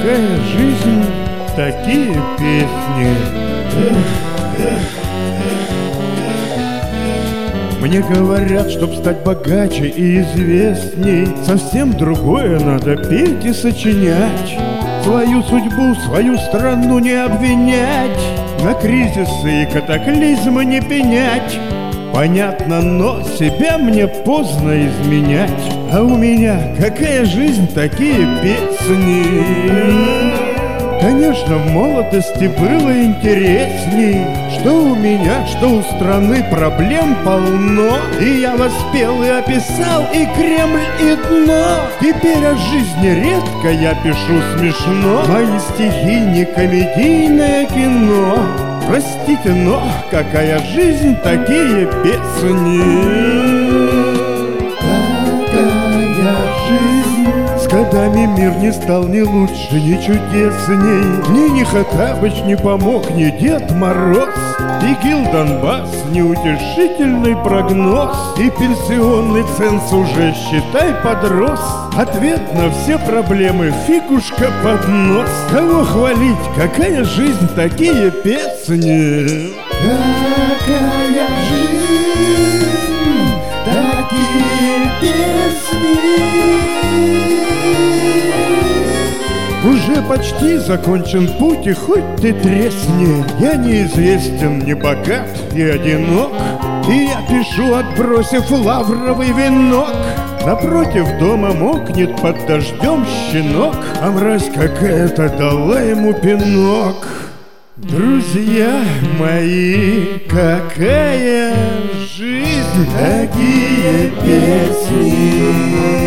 какая жизнь, такие песни. Мне говорят, чтоб стать богаче и известней, совсем другое надо петь и сочинять. Свою судьбу, свою страну не обвинять, на кризисы и катаклизмы не пенять. Понятно, но себя мне поздно изменять. А у меня какая жизнь, такие песни. Конечно, в молодости было интересней. Что у меня, что у страны проблем полно. И я воспел и описал и Кремль, и дно. Теперь о жизни редко я пишу смешно. Мои стихи не комедийное кино. Простите, но какая жизнь, такие песни. С годами мир не стал ни лучше, ни чудесней. Ни Хоттабыч не помог, ни Дед Мороз. ИГИЛ, Донбасс, неутешительный прогноз. И пенсионный ценз уже, считай, подрос. Ответ на все проблемы — фигушка под нос. Кого хвалить, какая жизнь, такие песни. Какая жизнь, такие песни. Уже почти закончен путь, и хоть ты тресни. Я неизвестен, не богат и одинок. И я пишу, отбросив лавровый венок. Напротив дома мокнет под дождем щенок, а мразь какая-то дала ему пинок. Друзья мои, какая жизнь, такие песни.